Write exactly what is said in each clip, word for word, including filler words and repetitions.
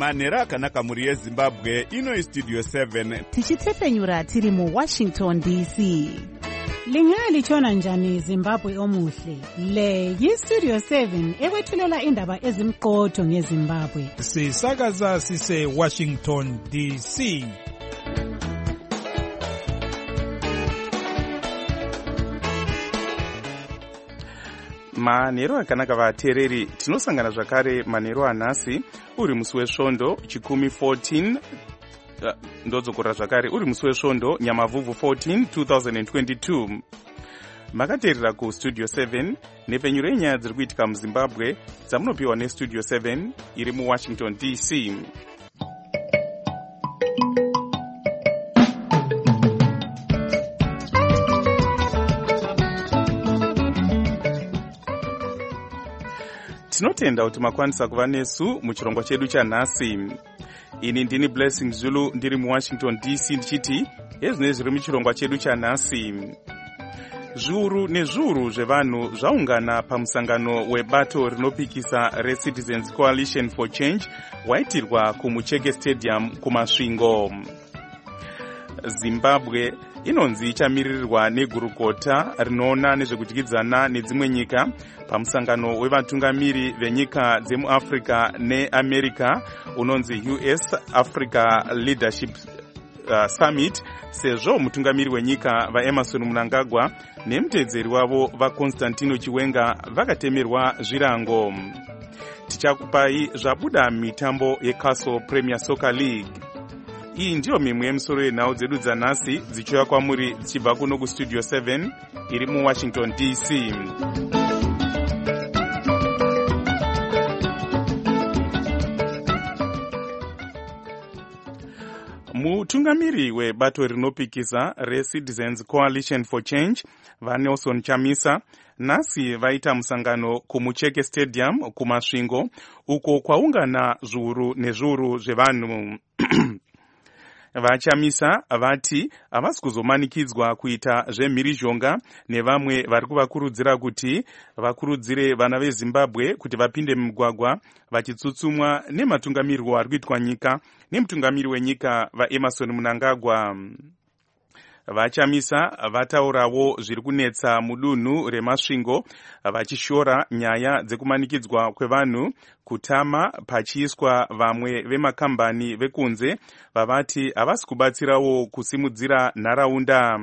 manhero akanaka muri yezimbabwe. Ino istudio seven tichitefenyura tiri mu Washington D C. Lingalitshona njani Zimbabwe omuhle? Le yistudio seven ekwethulela indaba ezimqotho ngeZimbabwe. Sisakaza sise Washington D C. Manhero akanaka vateereri, tinosangana zvakare manhero anhasi uri musi wesvondo chikumi fourteen ndodzokora zvakare uri musi wesvondo nyamavhuvhu fourteen twenty twenty-two. Makateerera ku studio seven nepfenyuro yenyaya dziri kuitika muZimbabwe dzamunopiwa nestudio seven iri mu Washington D C. Tinotenda kuti makwanisa kuva nesu muchirongwa chedu chanhasi. Ini ndini Blessing Zulu ndiri mu Washington D C ndichiti ezvinezvi zviri muchirongwa chedu chanhasi. Zviuru nezviuru zvevanhu zvaungana pamusangano webato rinopikisa reCitizens Coalition for Change waitirwa kuMucheke Stadium kumasvingo. Zimbabwe inonzi ichamirirwa negurukota rinoona nezvekudyidzana nedzimwe nyika pamusangano wevatungamiri venyika dzemuAfrica neAmerica unonzi U S Africa Leadership uh, Summit, sezvo mutungamiri wenyika vaEmerson Mnangagwa nemutedzeri wavo vaConstantino Chiwenga vakatemerwa zvirango. Tichakupai zvabuda mitambo yeCastle Premier Soccer League. Iyi ndiyo mimwe yemisoro yenhau dzedu dzanhasi dzichiuya kwamuri dzichibva kuno kustudio seven iri mu Washington D C. Mutungamiri webato rinopikisa reCitizens Coalition for Change vaNelson Chamisa nhasi vaita musangano kuMucheke Stadium kumasvingo uko kwaungana zviuru nezviuru zvevanhu. Vachamisa vati havasi kuzomanikidzwa kuita zvemhirizhonga nevamwe vari kuvakurudzira kuti vakurudzire vana veZimbabwe kuti vapinde mumugwagwa vachitsutsumwa nematungamirwo ari kuitwa nyika nemutungamiri wenyika vaEmerson Mnangagwa. Vachamisa vataurawo zviri kunetsa mudunhu remasvingo vachishora nyaya dzekumanikidzwa kwevanhu kutama pachiiswa vamwe vemakambani vekunze vavati havasi kubatsirawo kusimudzira nharaunda.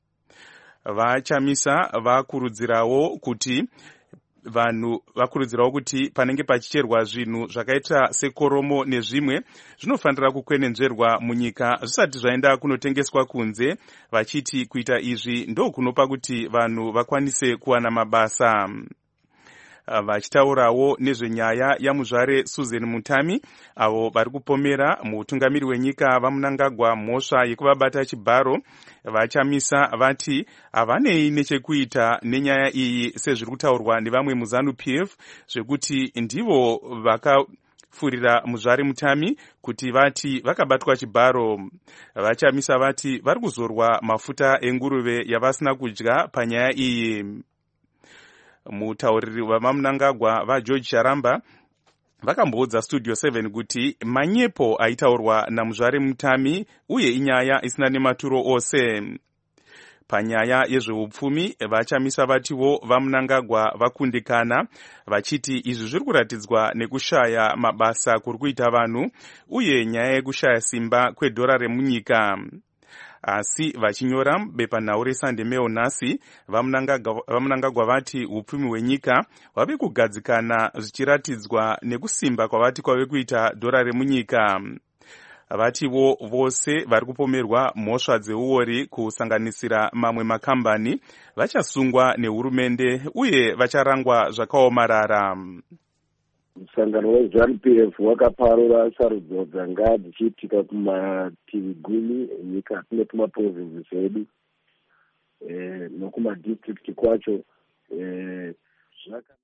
Vachamisa vakurudzirawo kuti vanhu vakurudzirawo kuti panenge pachicherwa zvinhu zvakaita sekoromo nezvimwe zvinofanira kukwenenzverwa munyika zvisati zvaenda kunotengeswa kunze, vachiti kuita izvi ndokunopa kuti vanhu vakwanise kuwana mabasa. Vachitaurawo nezvenyaya yamuzvare Susan Mutami avo vari kupomera mutungamiri wenyika vaMnangagwa mhosva yekuvabata chibharo, Vachamisa vati havanei nechekuita nenyaya iyi sezviri kutaurwa nevamwe muZANU P F zvekuti ndivo vakafurira muzvare Mutami kuti vati vakabatwa chibharo. Vachamisa vati vari kuzorwa mafuta enguruve yavasina kudya panyaya iyi. Mutauriri wavaMnangagwa vaGeorge Charamba vakamboudza studio seven kuti manyepo aitaurwa namuzvare Mutami uye inyaya isina nematuro ose. Panyaya yezveupfumi Vachamisa vatiwo vaMnangagwa vakundikana vachiti izvi zviri kuratidzwa nekushaya mabasa kuri kuita vanhu uye nyaya yekushaya simba kwedhora remunyika. Asi vachinyora mubepanhau reSunday Mail nhasi vaMnangagwa vati upfumi hwenyika hwave kugadzikana zvichiratidzwa nekusimba kwavati kwave kuita dhora remunyika. Vatiwo vose vari kupomerwa mhosva dzeuori kusanganisira mamwe makambani vachasungwa nehurumende uye vacharangwa zvakaomarara. Musangano weZANU P F wakaparura sarudzo dzanga dzichiitika kumativi gumi enyika nekumaprovinsi edu e, nokumadistrict kwacho e, zvaka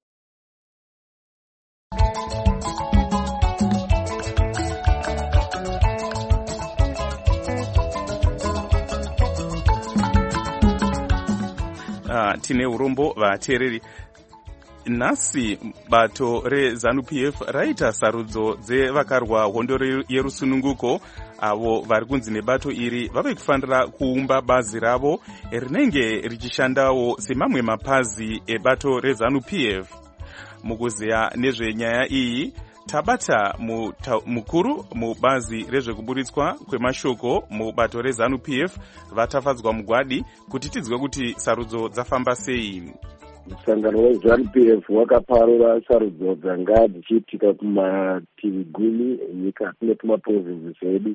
Uh, tine urombo vateereri. Nhasi bato rezanu P F raita sarudzo dzevakarwa hondo yerusununguko avo vari kunzi nebato iri vave kufanira kuumba bazi ravo rinenge richishandawo semamwe mapazi ebato rezanu P F. Mukuziya nezvenyaya iyi tabata mukuru mubazi rezvekuburitswa kwemashoko mubato rezanu P F vatafadzwa mugwadi kuti tidzwe kuti sarudzo dzafamba sei. Musangano wezanu P F wakaparura sarudzo dzanga dzichiitika kumativi gumi nyika kune kumaprovinsi edu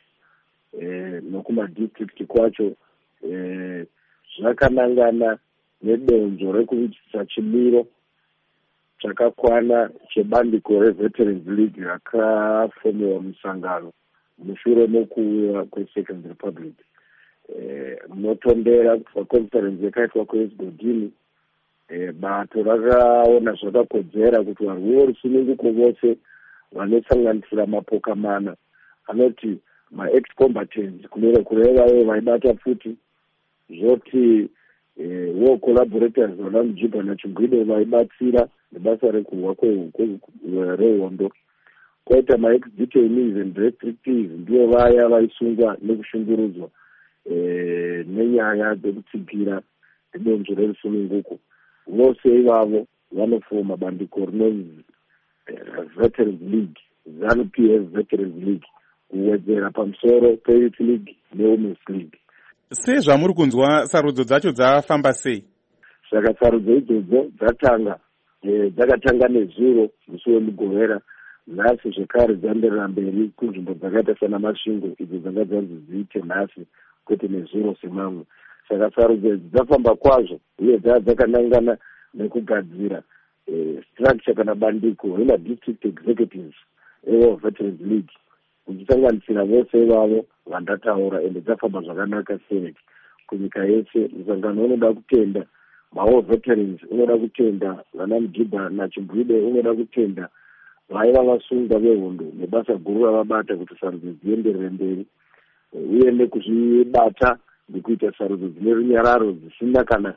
e, nokumadistrict kwacho e, zvakanangana nedonzvo rekuitisa chimiro chakakwana chebandiko reVeterans League rakafomewa musangano mushure mokuuya kweSecond Republic. E, munotondera kubva conference yakaitwa kuEsgodini e, bato rakaona zvakakodzera kuti vanhu vorusununguko vose vanosanganisira mapoka mana anoti ma-ex-combatants kunera kureva ivo vaibata futi zvoti e, war collaborators vana Mujibha naChingwide vaibatsira nebasa rekurwa rehondo. Kwaita ma-ex-detainees and restrictees ndivo vaya vaisungwa nekushungurudzwa e, nenyaya dzekutsigira nedonzvo rerusununguko. Vose ivavo vanofoma bandiko rinonzi Veterans League, ZANU P F Veterans League, kuwedzera pamusoro peYouth League neWomen's League. Sezvamuri kunzwa sarudzo dzacho dzafamba sei? Saka sarudzo idzodzo dzatanga dzakatanga nezuro musi wemugovera, nhasi zvekare dzanderera mberi kunzvimbo dzakaita sana Masvingo idzo dzanga dzanzi dziite nhasi kwete nezuro semamwe. Saka sarudzo dzafamba kwazvo uye dzaa dzakanangana nekugadzira e, structure kana bandiko rema district executives evo Veterans League kuchisanganisira vose ivavo vandataura ende dzafamba zvakanaka sei kunyika yese. Musangano unoda kutenda mawo veterans, unoda kutenda vana Mujibha naChingwide, unoda kutenda vaiva vasungwa vehondo nebasa guru ravabata kuti sarudzo dzienderere mberi uye nekuzvibata ndikuita sarudzo dzine runyararo dzisina kana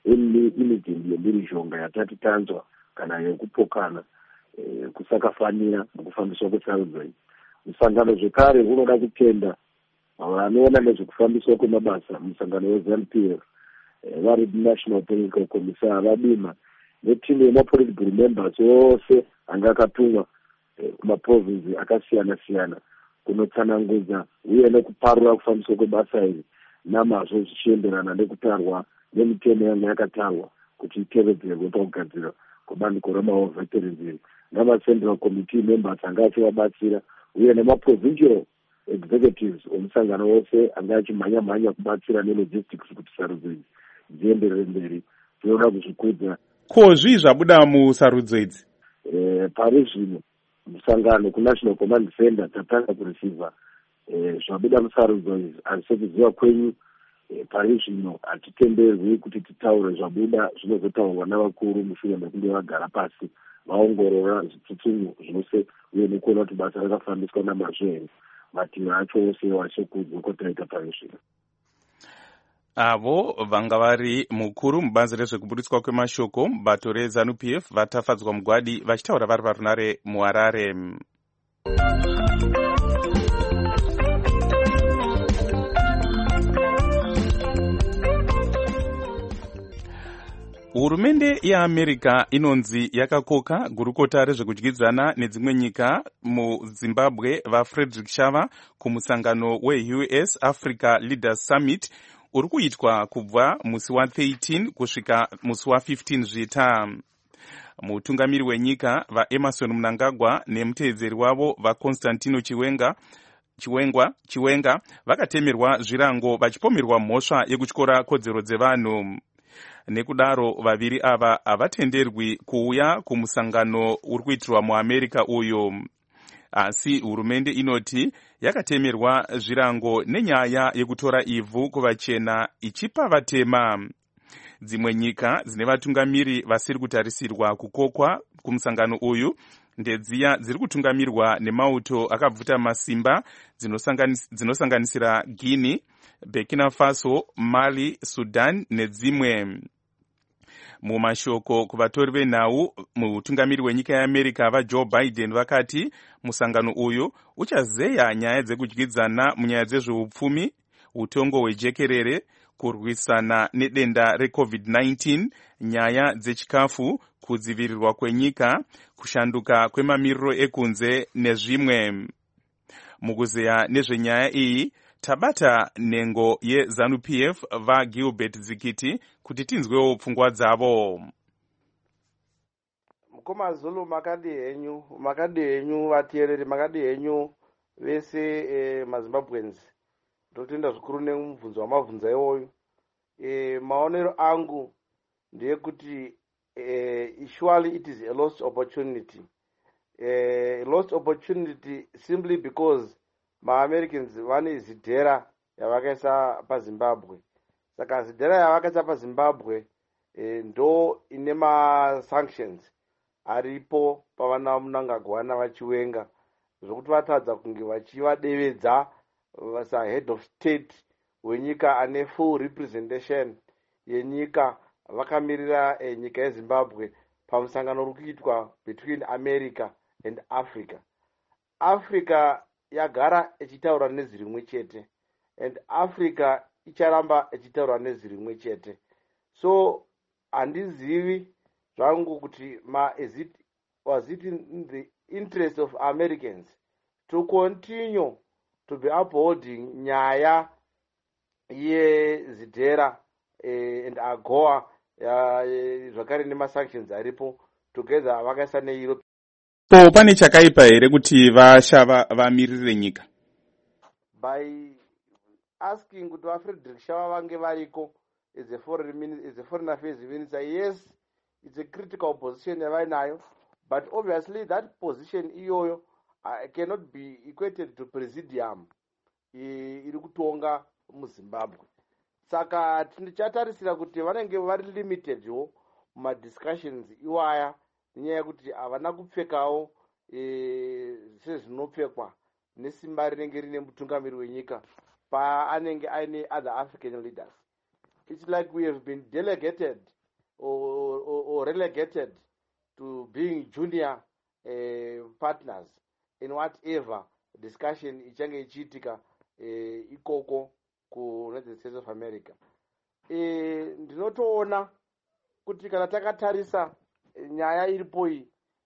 imidhindi yemhirizhonga yatati tanzwa kana yekupokana e, kusakafanira mukufambiswa kwesarudzo iyi. Musangano zvekare unoda kutenda vanoona nezvekufambiswa kwemabasa musangano wezanu P F e, vari National Political Commissar vadima netimu yemapolitical members ose anga akatumwa e, kumaprovinsi akasiyana siyana kunotsanangudza uye nekuparura kufambiswa kwebasa iri namazvo zvichienderana nekutarwa nemitemo yanga yakatarwa kuti itevedzerwe pakugadzira kwebandiko remawo veterans iri nama-central committee members anga achivabatsira uye nema-provincial executives omusangano wose anga achimhanya-mhanya kubatsira nelogistics kuti sarudzo idzi dzienderere mberi. Tinoda kuzvikudza. Ko zvii zvabuda musarudzo idzi? E, pari zvino musangano kunational command center tatanga kureceiva e, zvabuda musarudzo idzi hazisekuziva kwenyu. E, pari zvino hatitenderwi kuti titaure zvabuda zvinozotaurwa navakuru mushure mekunge vagara pasi vaongorora zvitsutsumo zvose uye nekuona kuti basa rakafambiswa namazvo here. Mativi acho ose wachekudzwa kwataita pari zvino. Avo vanga vari mukuru mubazi rezvekuburitswa kwemashoko mubato rezanu P F vatafadzwa mugwadi vachitaura vari parunare muHarare. Hurumende yeAmerica inonzi yakakoka gurukota rezvekudyidzana nedzimwe nyika muZimbabwe vaFrederick Shava kumusangano weU S Africa Leaders Summit uri kuitwa kubva musi wa thirteen kusvika musi wa fifteen zvita. Mutungamiri wenyika vaEmerson Mnangagwa nemuteedzeri wavo vaConstantino Chiwenga Chiwengwa Chiwenga vakatemerwa zvirango vachipomerwa mhosva yekutyora kodzero dzevanhu. Nekudaro vaviri ava havatenderwi kuuya kumusangano uri kuitirwa muAmerica uyu. Asi hurumende inoti yakatemerwa zvirango nenyaya yekutora ivhu kuvachena ichipa vatema. Dzimwe nyika dzine vatungamiri vasiri kutarisirwa kukokwa kumusangano uyu ndedziya dziri kutungamirwa nemauto akabvuta masimba dzinosanganisira Guinea, Burkina Faso, Mali, Sudan nedzimwe. Mumashoko kuvatori venhau, mutungamiri wenyika yeAmerica vaJoe Biden vakati musangano uyu uchazeya nyaya dzekudyidzana munyaya dzezveupfumi, utongo hwejekerere, kurwisana nedenda recovid nineteen, nyaya dzechikafu, kudzivirirwa kwenyika, kushanduka kwemamiriro ekunze nezvimwe. Mukuzeya nezvenyaya iyi tabata nhengo yeZANU P F vaGilbert Zikiti kuti tinzwewo pfungwa dzavo. Mukoma Zulu makadi henyu, makadi henyu vateereri, makadi henyu vese eh, maZimbabweans. Ndotenda zvikuru nemubvunzo wamabvunza iwoyo. Eh, maonero angu ndeyekuti eh, surely it is a lost opportunity. A lost opportunity simply because ma-Americans vane zidhera yavakaisa paZimbabwe. Saka zidhera yavakaisa paZimbabwe eh, ndo ine ma-sanctions aripo pavana Mnangagwa vachiwenga zvokuti vatadza kunge vachivadevedza sa head of state wenyika ane full representation yenyika vakamirira eh, nyika yeZimbabwe pamusangano uri kuitwa between America and Africa. Africa yagara ichitaura nezwi rimwe chete and Africa icharamba ichitaura nezwi rimwe chete. So handizivi zvangu kuti ma is it was it in the interest of Americans to continue to be upholding nyaya yezidhera eh, and AGOA zvakare nema sanctions aripo together vakaisa neEurope. So pane chakaipa here kuti vashava vamirire nyika? By asking kuti vaFrederick Shava vange variko as a foreign minister, as a foreign affairs minister, yes, it's a critical position yavainayo, but obviously that position iyoyo uh, cannot be equated to presidium iri kutonga muZimbabwe. Saka tindichatarisira kuti vanenge vari limited wo ma discussions iwaya nenyaya yekuti havana kupfekawo e, sezvinopfekwa nesimba rinenge rine mutungamiri wenyika paanenge aine other African leaders. It's like we have been delegated or, or, or relegated to being junior uh, partners in whatever discussion ichange ichiitika uh, ikoko ku United States of America. E, ndinotoona kuti kana takatarisa nyaya iripo iyi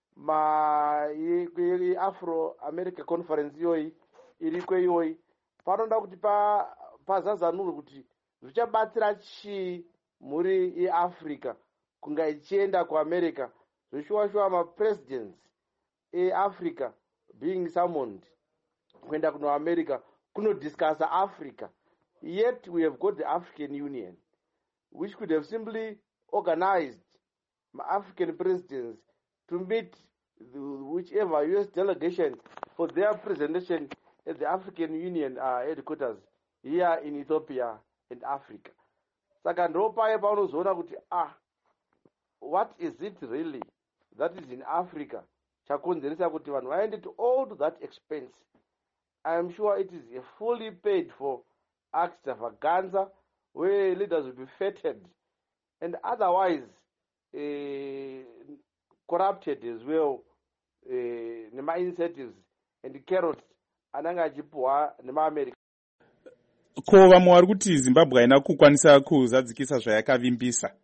ma Afro America Conference iyoyi iriko iyoyi panoda kuti pa pazazanurwe kuti zvichabatsira chii muri yeAfrica kunga ichienda kuAmerica zvishuwa-shuwa ma-presidents eAfrica being summoned kuenda kuno America kunodiscussa Africa. Yet we have got the African Union, which could have simply organized African presidents to meet the, whichever U S delegation for their presentation at the African Union uh, headquarters here in Ethiopia and Africa. Saka ndo paye paunozoona kuti ah, what is it really that is in Africa chakonzeresa kuti vanhu vaende to all to that expense. I am sure it is a fully paid for extravaganza where leaders will be feted and otherwise uh, corrupted as well uh, nema incentives and carrots ananga achipuwa nema America. Ko vamwe vari kuti Zimbabwe haina kukwanisa kuzadzikisa zvayakavimbisa.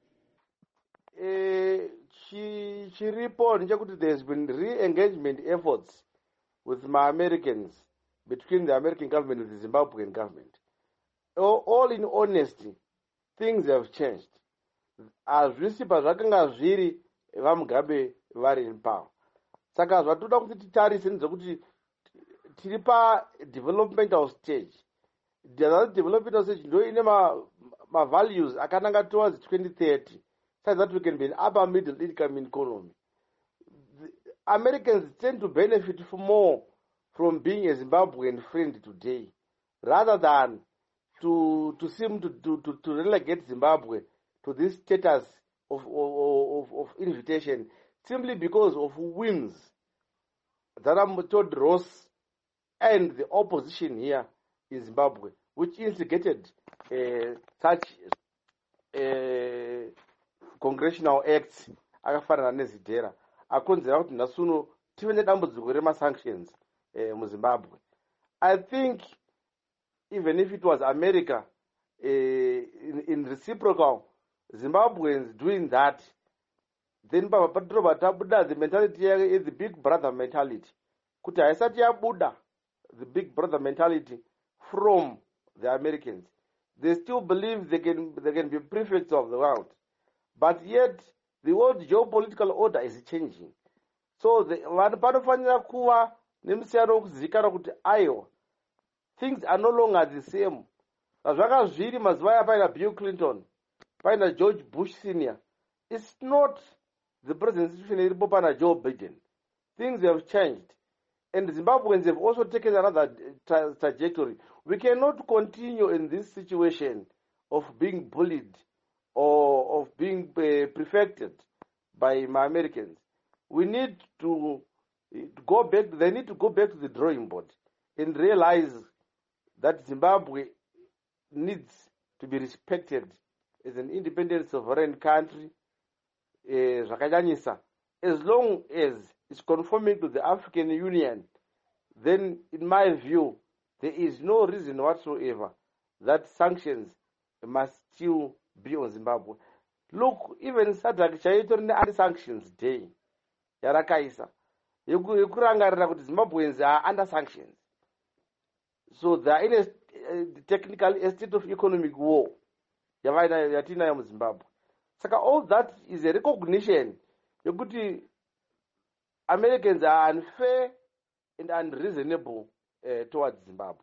Eh, chiripo ndechekuti there has been re-engagement efforts with my Americans between the American government and the Zimbabwean government. All, all in honesty, things have changed. Hazvisi pazvakanga zviri vaMugabe vari in power. Saka zvatoda kuti titarise ndezvekuti tiri pa developmental stage. The developmental stage ndo ine ma, ma values akananga towards twenty thirty, so that we can be an upper middle income economy. The Americans tend to benefit more from being a Zimbabwean friend today, rather than to to seem to to, to, to relegate Zimbabwe to this status of of, of of invitation simply because of whims that are Todd Ross and the opposition here in Zimbabwe, which instigated uh, such uh, congressional acts akafanana nezidhera akonzera kuti nhasuno tive nedambudziko remasanctions eh, muzimbabwe. I think even if it was America eh, in, in reciprocal Zimbabweans doing that, then papatroba tabuda the mentality is the big brother mentality. Kuti haisati yabuda the big brother mentality from the Americans. They still believe they can they can be prefects of the world, but yet the world geopolitical order is changing. So the panofanira kuva nemusiyano wekuzivikanwa kuti aiwa things are no longer the same. Zvanga zviri mazuva aya paina Bill Clinton, paina George Bush Senior. It's not the present situation iripo pana Joe Biden. Things have changed. And Zimbabweans have also taken another tra trajectory. We cannot continue in this situation of being bullied or of being uh, prefected by my Americans. We need to go back, they need to go back to the drawing board and realize that Zimbabwe needs to be respected as an independent sovereign country, uh, as long as it's conforming to the African Union. Then in my view, there is no reason whatsoever that sanctions must still be on Zimbabwe. Look, even Sadak Chaitor anti-sanctions day, Yarakaisa, Yukurangarira kuti Zimbabweans are under sanctions. So they are in a uh, technical a state of economic war. Yatina ya Zimbabwe. Saka all that is a recognition. Yukuti Americans are unfair and unreasonable uh, towards Zimbabwe.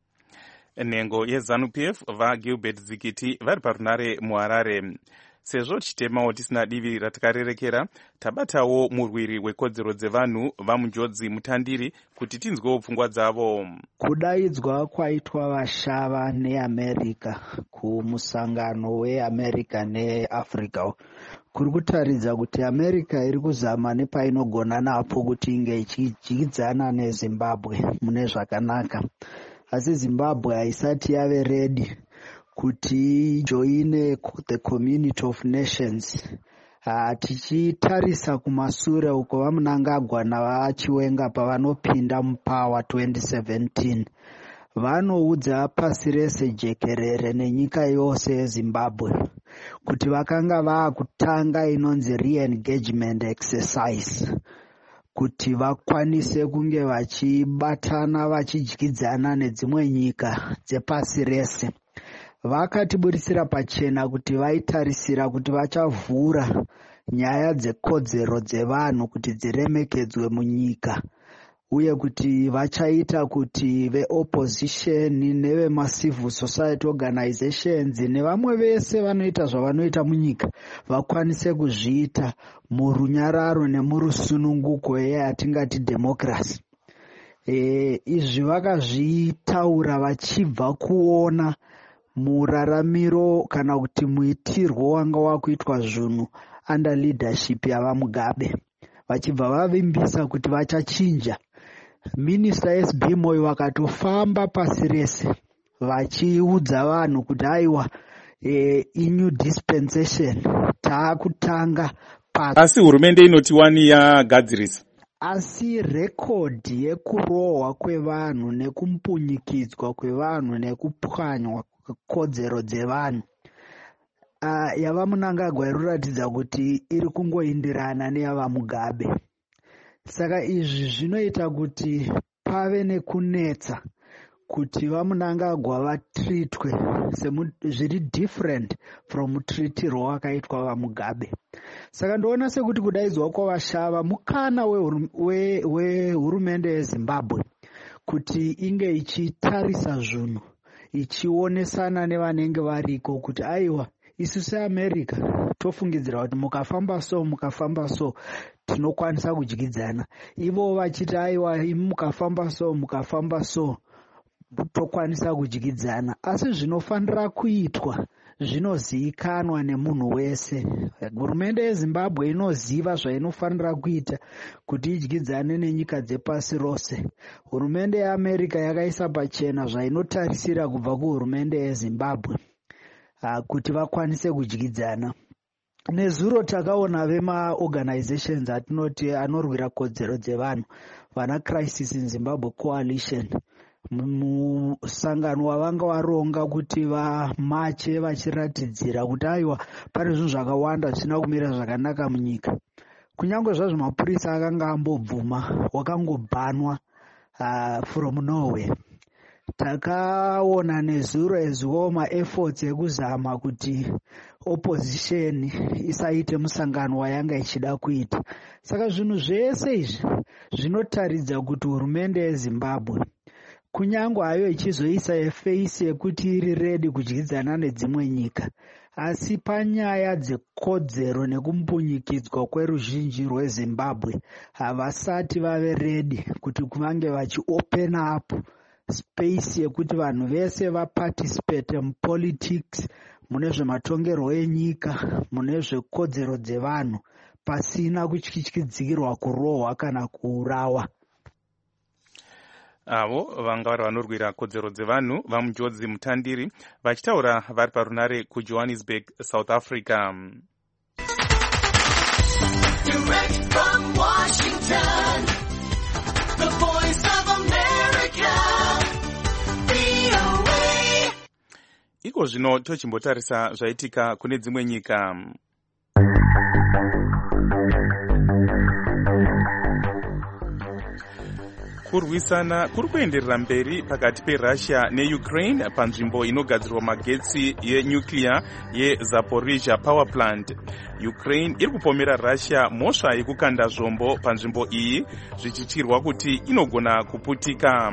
Nhengo yeZANU-P F vaGilbert Zikiti vari parunare muHarare. Sezvo chitemawo tisina divi ratikarerekera, tabatawo murwiri wekodzero dzevanhu vamunjodzi mutandiri kuti tinzwewo pfungwa dzavo. Kudaidzwa kwaitwa vashava neAmerica kumusangano weAmerica neAfrica kuri kutaridza kuti America iri kuzama nepainogona napo kuti inge ichidyidzana neZimbabwe mune zvakanaka. Asi Zimbabwe haisati yave ready kuti joine the community of nations. Uh, tichitarisa kumasure uko vamunangagwa navachiwenga pavanopinda muPower twenty seventeen. Vanoudza pasi rese jekerere nenyika yose yeZimbabwe kuti vakanga vaakutanga inonzi re-engagement exercise kuti vakwanise kunge vachibatana vachidyidzana nedzimwe nyika dzepasi rese. Vakatiburisira pachena kuti vaitarisira kuti vachavhura nyaya dzekodzero dzevanhu kuti dziremekedzwe munyika, uye kuti vachaita kuti veopposition nevemacivil society organizations nevamwe vese vanoita zvavanoita munyika vakwanise kuzviita murunyararo nemurusununguko yatingati democracy. E, izvi vakazvitaura vachibva kuona muraramiro kana kuti muitirwo wanga wakuitwa zvinhu under leadership yavaMugabe, vachibva vavimbisa kuti vachachinja. Minister S B Moyo vakatofamba pasi rese vachiudza vanhu kuti aiwa e, inew dispensation taakutanga pasi. Asi hurumende inoti wani yagadzirisa. Asi rekodhi yekurohwa kwevanhu nekumpunyikidzwa kwevanhu nekupwanywa kodzero dzevanhu uh, yavaMunangagwa inoratidza kuti iri kungoindirana neyavaMugabe. Saka izvi zvinoita kuti pave nekunetsa kuti vaMunangagwa vatreatwe zviri different from treatiro wakaitwa vaMugabe. Saka ndoona sekuti kudaidzwa kwavashava mukana wehurumende yeZimbabwe kuti inge ichitarisa zvinhu ichionesana nevanenge variko kuti aiwa isu seAmerica tofungidzira kuti mukafamba so mukafamba so tinokwanisa kudyidzana. Ivo vachiti aiwa mukafamba so mukafamba so tokwanisa kudyidzana. Asi zvinofanira kuitwa zvinozivikanwa nemunhu wese. Hurumende yeZimbabwe inoziva zvainofanira kuita kuti idyidzane nenyika dzepasi rose. Hurumende yeAmerica yakaisa pachena zvainotarisira kubva kuhurumende yeZimbabwe uh, kuti vakwanise kudyidzana. nezuro takaona vemaorganizations atinoti anorwira kodzero dzevanhu, vana Crisis in Zimbabwe Coalition, musangano wavanga varonga kuti vamache vachiratidzira kuti aiwa pane zvinhu zvakawanda zvisina kumira zvakanaka munyika. Kunyange zvazvo mapurisa akanga ambobvuma, wakangobhanwa uh, from nowhere. Takaona nezuro ezuwo maefforts ekuzama kuti opposition isaite musangano wayanga ichida kuita. Saka zvinhu zvese izvi zvinotaridza kuti hurumende yeZimbabwe kunyange hayo ichizoisa face yekuti iri ready kudyidzana nedzimwe nyika, asi panyaya dzekodzero nekumpunyikidzwa kweruzhinji rweZimbabwe havasati vave ready kuti kuvange vachi-open up space yekuti vanhu vese vaparticipate mupolitics, mune zvematongerwo enyika, mune zvekodzero dzevanhu pasina kutyityidzirwa, kurohwa kana kuurawa. avo vanga vari vanorwira kodzero dzevanhu vaMujodzi Mutandiri vachitaura vari parunare kuJohannesburg, South Africa. Direct from Washington, the voice of America, V O A. Iko zvino tochimbotarisa zvaitika kune dzimwe nyika. Kurwisana kuri kuenderera mberi pakati peRussia neUkraine panzvimbo inogadzirwa magetsi yenuclear yeZaporizhia power plant. Ukraine iri kupomera Russia mhosva yekukanda zvombo panzvimbo iyi zvichitirwa kuti inogona kuputika.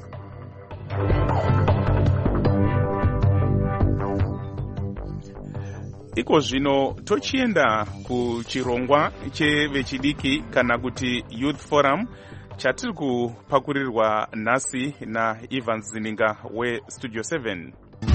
Iko zvino tochienda kuchirongwa chevechidiki kana kuti Youth Forum chatiri kupakurirwa nhasi naIvan Zininga weStudio seven.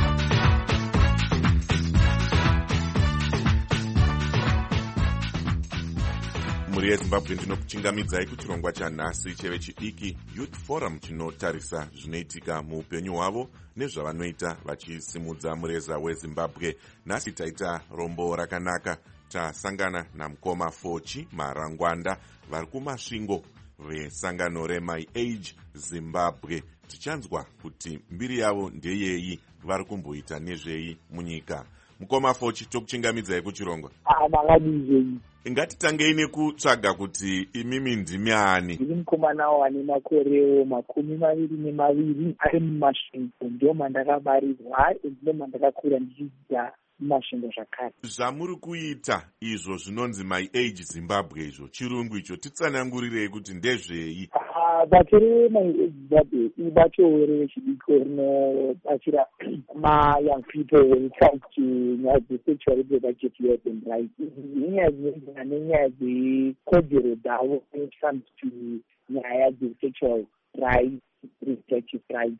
Muri yeZimbabwe ndinokuchingamidzai kuchirongwa chanhasi chevechidiki Youth Forum chinotarisa zvinoitika muupenyu hwavo nezvavanoita vachisimudza mureza weZimbabwe. Nhasi taita rombo rakanaka, tasangana namukoma Fochi Marangwanda vari kumasvingo vesangano reMy Age Zimbabwe. Tichanzwa kuti mbiri yavo ndeyeyi, vari kumboita nezvei munyika. Mukoma Fochi, tokuchingamidzai kuchirongwa. Makadizei. Ngatitangei nekutsvaga kuti imimi ndimi ani. Ndiri mukomana wane makore makumi maviri nemaviri ari mumasvingo, ndio mandakabarirwa, ndio mandakakura ndichidzidza mumasvingo zvakare. Zvamuri kuita izvo zvinonzi My Age Zimbabwe, izvo chirungu icho, titsanangurirei kuti ndezvei? Bato reMy Age Zimbabwe ibato rechidiko rinobatsira ma-young people when it comes to nyaya dzesexual reproductive health and rights. Inyaya dzinoenderana nenyaya dzekodzero dzavo when it comes to nyaya dzesexual rights, reproductive rights.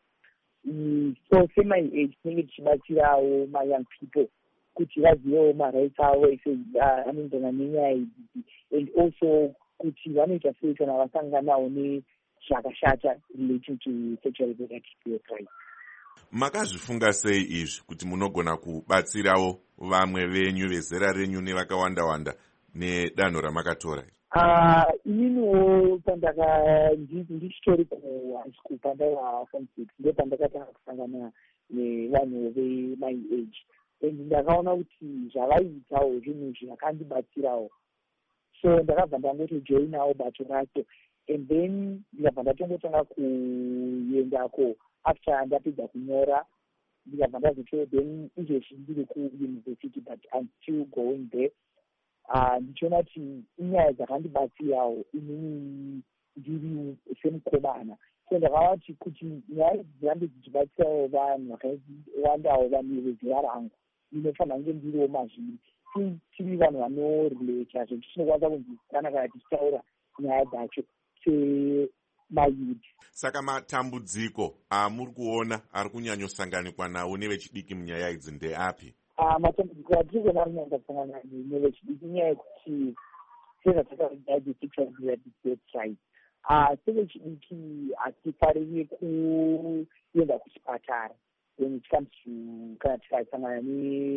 So seMy Age tinenge tichibatsirawo ma-young people kuti vazivewo ma-rights avo anoenderana nenyaya idzi, and also kuti vanoita sei kana vasanganawo nezvakashata relating to sexual reproductive rights. Makazvifunga sei izvi kuti munogona kubatsirawo vamwe venyu vezera renyu nevakawanda-wanda nedanho ramakatora? Uh, ininiwo pandaka ndichitori kuhigh school pandaiva form six ndo pandakatanga kusangana nevanhu veMy Age, and ndakaona kuti zvavaitawo zvinhu zvakandibatsirawo, so ndakabva ndangotojoinawo bato racho, and then ndikabva ndatongotanga kuendako after ndapedza kunyora, ndikabva ndazoto then izvezvi ndiri kuuniversity but I'm still going there. Uh, ndichiona kuti inyaya dzakandibatsirawo inini ndiri semukomana, so ndakaona kuti kuti nyaya dzirambe dzichibatsirawo vanhu vakawandawo vanhu vezera rangu, inofanira kunge ndiriwo mazviri tiri vanhu vanorelata zvetichinokwanisa kunzwisisana kana tichitaura nyaya dzacho semayuth. Saka matambudziko amuri kuona ari kunyanyosanganikwa nawo nevechidiki munyaya idzi ndeapi? Uh, matambudziko atiri kuona kunyanya kusangana nevechidiki nyaya yekuti sezvatakaita dzesexual reproductive rights, sevechidiki hatifariri kuenda kuchipatara when it comes to kana tikasangana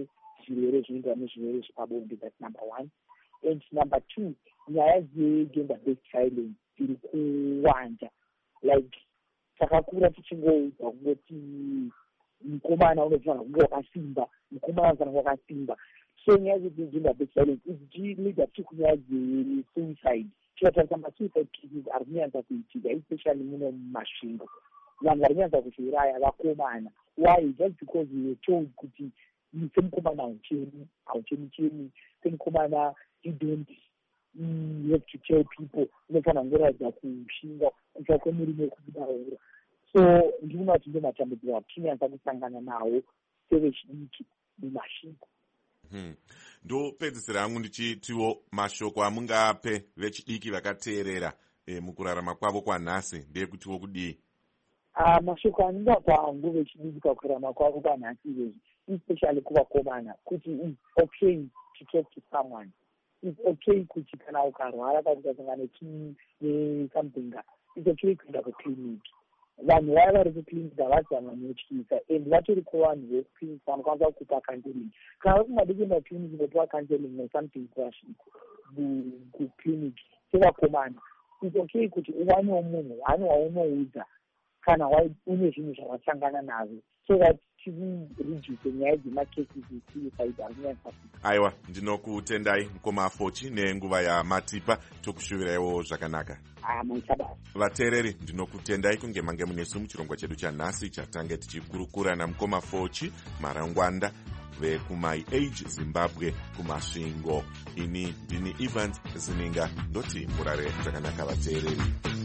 zvirwere zvinoita nezvirwere zvepabonde. That's number one. And number two, nyaya dzegender based violence dziri kuwanda. Like takakura tichingoudzwa kungoti mukomana unofanira kunge wakasimba, mukomana unofanira kunge wakasimba. So nyaya dzegender based violence idzileader futi kunyaya dzesuicide. Tikatarisa masuicide cases ari kunyanya kuitika, especially muno mumasvingo. Vanhu vari kunyanya kuzouraya vakomana. Why? Just because we were told kuti semukomana hauchemi, hauchemi chemi, semukomana you don't you have to tell people unofanira kungoratidza kushinga kubva kwemurume wekubudaura. So ndinoona kuti ndo matambudziko atinyanya kusangana nawo sevechidiki mumasvingo. Hmm. Ndopedzisira hangu ndichitiwo mashoko amungape vechidiki vakateerera e, mukurarama kwavo kwanhasi ndeyekutiwo kudii? Uh, mashoko andingapa hangu vechidiki pakurarama kwavo kwanhasi izvezvi, especially kuvakomana, kuti it's okay to talk to someone. It's okay kuti kana ukarwara kana ukasangana nesomething, it's okay kuenda kuclinic. Vanhu vaya vari kuclinic havasi vanhu vanotyisa, and vatori kuvanhu veclinic vanokwanisa kukupa counseling. Kana usingadi kuenda clinic unopiwa counseling or something kuclinic sevakomana, it's okay kuti uvanewo munhu hani waunoudza kana une zvinhu zvavasangana nazvo, so that tireduce nyaya dzemacases esuicide ari kunyanyisa. Aiwa, ndinokutendai mukoma Fochi nenguva yamatipa, tokushuvirawo zvakanaka. Ah, maisabasa. Vateereri, ndinokutendai kunge mange munesu muchirongwa chedu chanhasi chatange tichikurukura namukoma Fochi marangwanda vekumai age Zimbabwe kumasvingo. Ini ndini Evans Zininga, ndoti murare zvakanaka vateereri.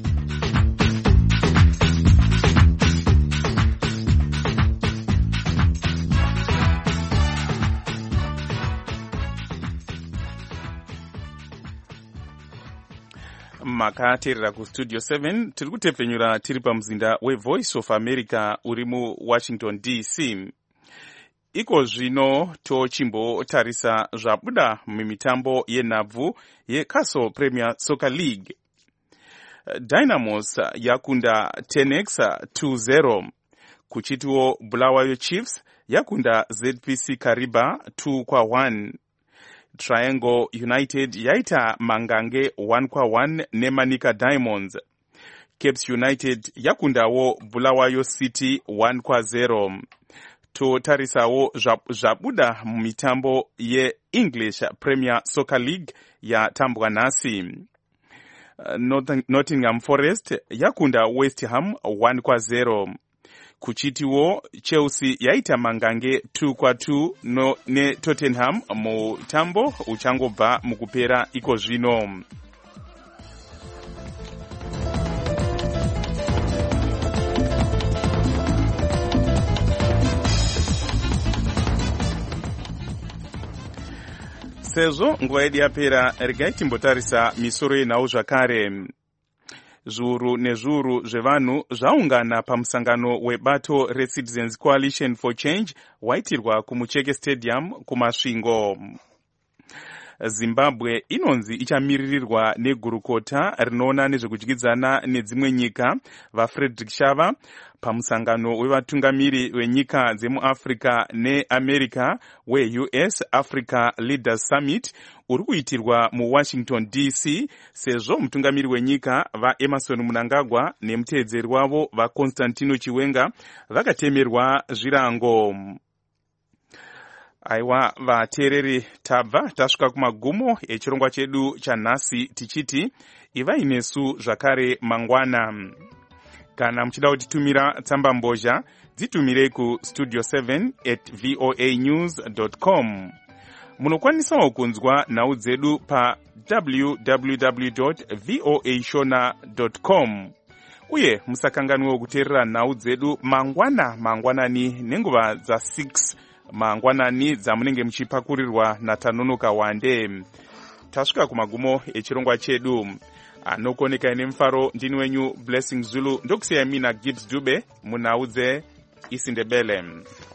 Makateerera kustudio seven tiri kutepfenyura tiri pamuzinda weVoice of America uri muWashington D C. Iko zvino tochimbotarisa zvabuda mumitambo yenhabvu yeCastle Premier Soccer League. Dynamos yakunda Tenex two zero, kuchitiwo Bulawayo Chiefs yakunda Z P C Kariba two kwa one. Triangle United yaita Mangange one kwa one neManika Diamonds. Capes United yakundawo Bulawayo City one kwa zero. Totarisawo zvabuda mumitambo ye English Premier Soccer League yatambwa nhasi. Nottingham Forest yakunda West Ham one kwa zero. Kuchitiwo Chelsea yaita Mangange two kwa two no ne Tottenham mutambo uchangobva mukupera iko zvino. Sezvo nguva yedu yapera, regai timbotarisa misoro yenhau zvakare. Zviuru nezviuru zvevanhu zvaungana pamusangano webato reCitizens Coalition for Change waitirwa kumucheke Stadium kumasvingo. Zimbabwe inonzi ichamiririrwa negurukota rinoona nezvekudyidzana nedzimwe nyika vaFrederick Shava pamusangano wevatungamiri venyika dzemuAfrica neAmerica we-U S Africa Leaders Summit uri kuitirwa muWashington D C, sezvo mutungamiri wenyika vaEmerson Mnangagwa nemuteedzeri wavo vaConstantino Chiwenga vakatemerwa zvirango. Aiwa vateereri, tabva tasvika kumagumo echirongwa chedu chanhasi tichiti ivai nesu zvakare mangwana. Kana muchida kutitumira tsamba mbozha, dzitumirei ku studio seven at voa news dot com. Munokwanisawo kunzwa nhau dzedu pa w w w dot voa shona dot com. Uye musakanganwe kuteerera nhau dzedu mangwana mangwanani nenguva dza six mangwanani dzamunenge muchipakurirwa naTanonoka Wande. Tasvika kumagumo echirongwa chedu. Anokoneka nemufaro ndini wenyu Blessing Zulu, ndokusiyai mina Gibbs Dube munhau dzeIsindebele.